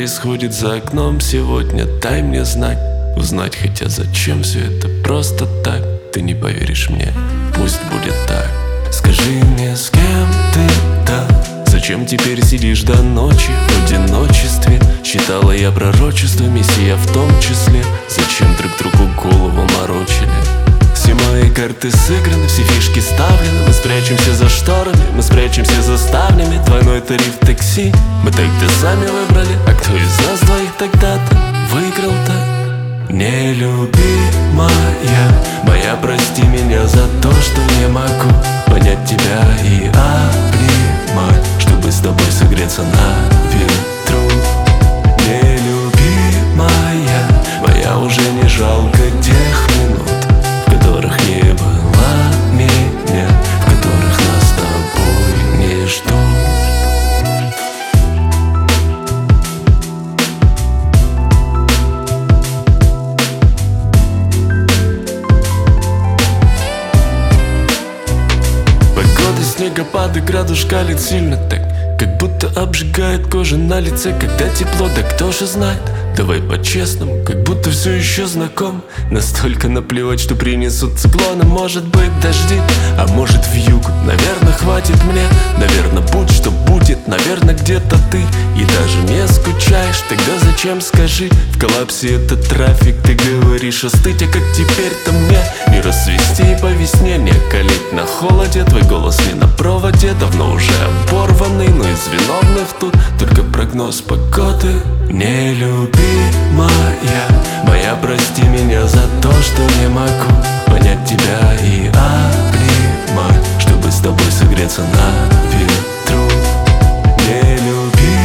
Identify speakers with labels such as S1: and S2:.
S1: происходит за окном сегодня? Дай мне знать, узнать, хотя зачем все это просто так? Ты не поверишь мне, пусть будет так. Скажи мне, с кем ты там? Зачем теперь сидишь до ночи в одиночестве? Считала я пророчествами, сия в том числе. Зачем друг другу голову морочили? Все мои карты сыграны, все фишки ставлены. Мы спрячемся за шторами, мы спрячемся за ставнями. Двойной тариф такси, мы так-то сами выбрали. А кто из нас двоих тогда-то выиграл-то? Нелюбимая моя, прости меня за то, что не могу понять тебя и обнимать, чтобы с тобой согреться на ветру. Нелюбимая моя, уже не жалко тех минут, в которых не было меня, в которых нас с тобой не ждут. Снегопады, градус шкалит сильно так, как будто обжигает кожу на лице, когда тепло, да кто же знает? Давай по-честному, как будто все еще знаком. Настолько наплевать, что принесут циклоны. Может быть дожди, а может вьюгу. Наверное, хватит мне, наверное, будь что будет. Наверное, где-то ты и даже не скучаешь. Тогда зачем, скажи, в коллапсе этот трафик? Ты говоришь остыть, а как теперь-то мне не расцвести и по весне не калить на холоде? Твой голос не на проводе, давно уже оборванный, но из виновных тут только прогноз погоды. Нелюбимая моя, прости меня за то, что не могу понять тебя и обнимать, чтобы с тобой согреться на ветру. Нелюбимая